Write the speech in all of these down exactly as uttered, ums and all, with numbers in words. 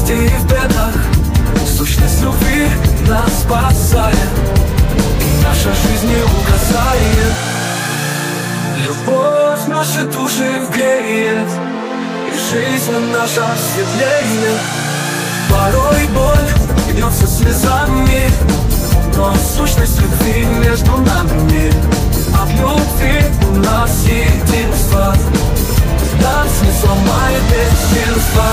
радости и в бедах. Сущность любви нас спасает, и наша жизнь не угасает. Любовь наши души греет, и жизнь наша светлее. Порой боль льется слезами, но сущность любви между нами. От любви у нас единство, нас не сломает бесчинство.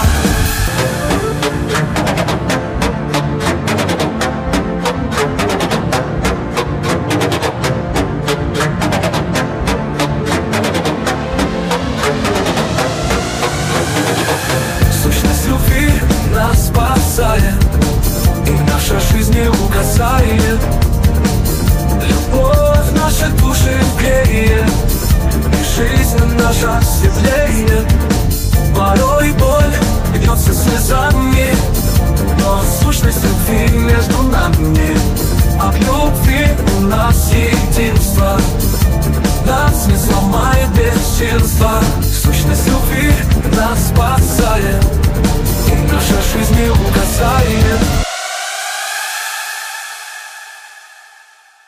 Сущность любви нас спасает, и наша жизнь не угасает. Любовь наши души греет, и жизнь наша светлее. Порой боль льется слезами, но сущность любви между нами. От любви у нас единство, нас не сломает бесчинство. Сущность любви нас спасает,